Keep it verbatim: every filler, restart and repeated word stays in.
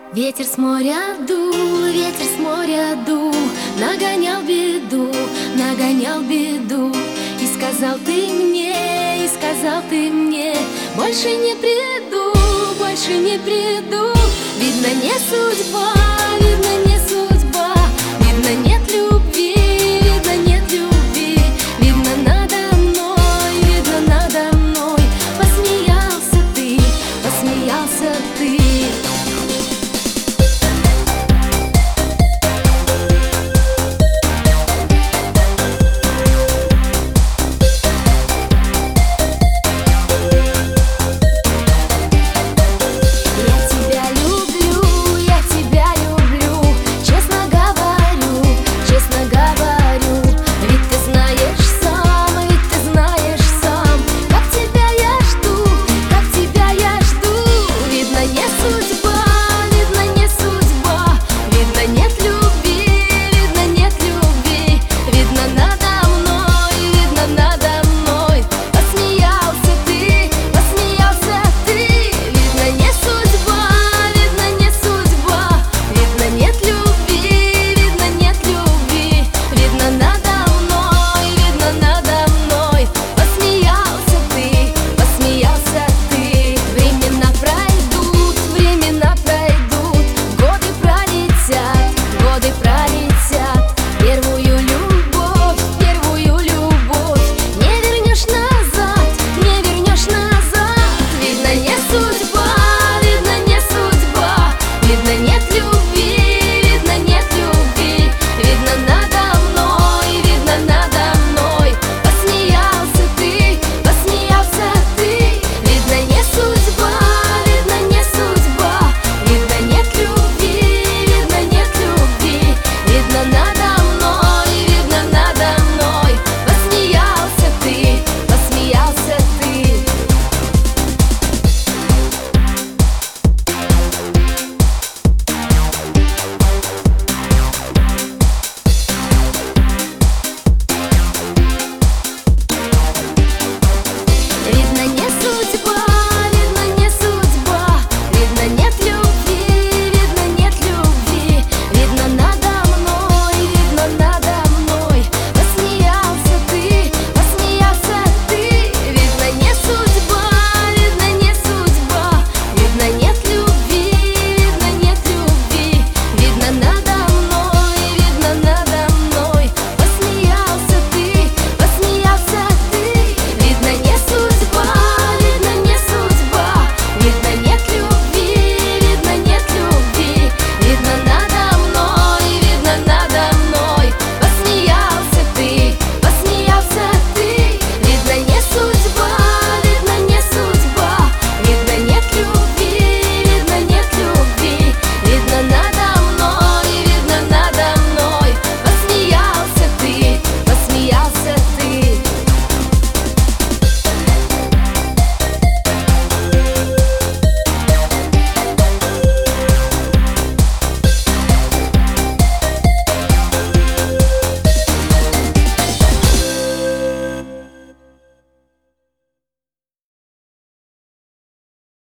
Ветер с моря дул, ветер с моря дул, нагонял беду, нагонял беду. И сказал ты мне, и сказал ты мне, больше не приду, больше не приду. Видно, не судьба, видно, не судьба, видно, нет любви, видно, нет любви. Видно, надо мной, видно, надо мной посмеялся ты, посмеялся ты.